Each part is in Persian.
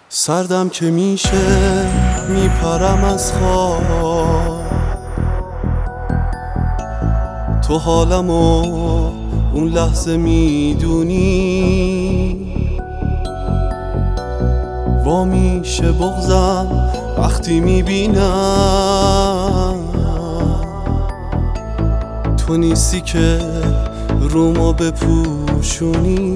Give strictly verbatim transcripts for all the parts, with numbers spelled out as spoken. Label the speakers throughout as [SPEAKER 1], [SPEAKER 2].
[SPEAKER 1] سردم که میشه میپرم از خواب، تو حالمو اون لحظه میدونی. وا میشه بغضم وقتی میبینم تو نیستی که رومو بپوشونی.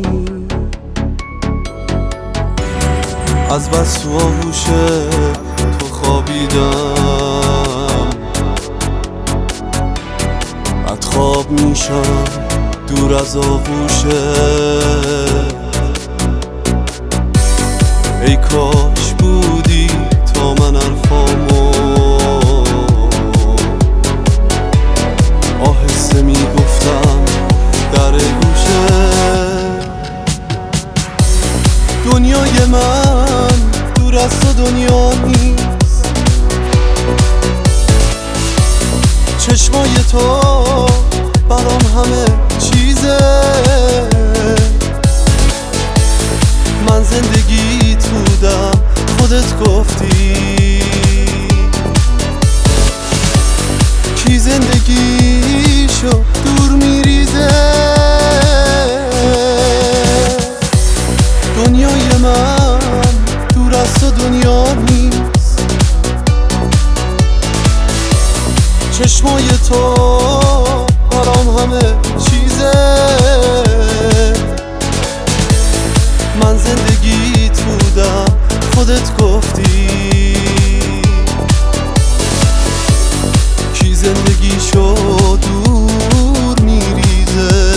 [SPEAKER 1] از بس تو آغوش تو خوابیدم، بعد خواب میشم دور از آغوشت. ای کاش بودی تا من حرفامو آهسته میگفتم در گوشت. دنیای من دور از تو دنیا نیست، چشمای تو برام همه چیزه. من زندگیت بودم خودت گفتی، کی زندگیشو دور میریزه. دنیای من دور از تو دنیا نیست، چشمای تو برام همه چیزه. من زندگیت بودم خودت گفتی، کی زندگیشو دور میریزه.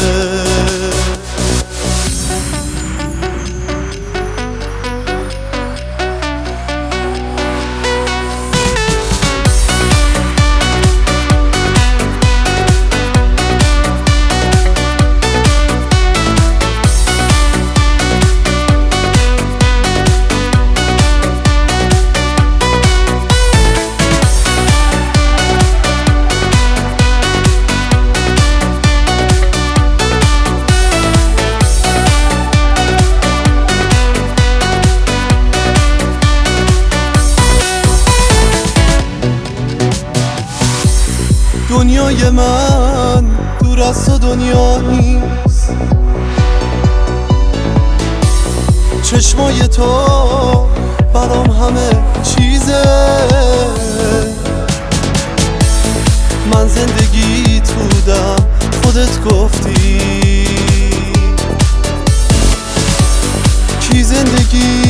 [SPEAKER 1] دنیای من دور از تو دنیا نیست، چشمای تو برام همه چیزه. من زندگیت بودم خودت گفتی، کی زندگی